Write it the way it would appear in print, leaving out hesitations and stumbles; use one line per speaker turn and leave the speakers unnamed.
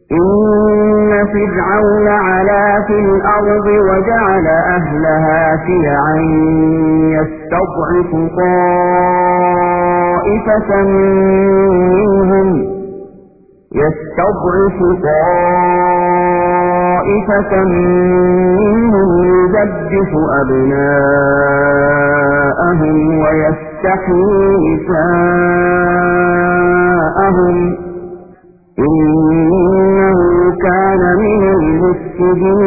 إن فرعون علا في الأرض وجعل أهلها شيعا يستضعف طائفة منهم يذبح أبناءهم ويستحيي نساءهم إنه كان من المفسدين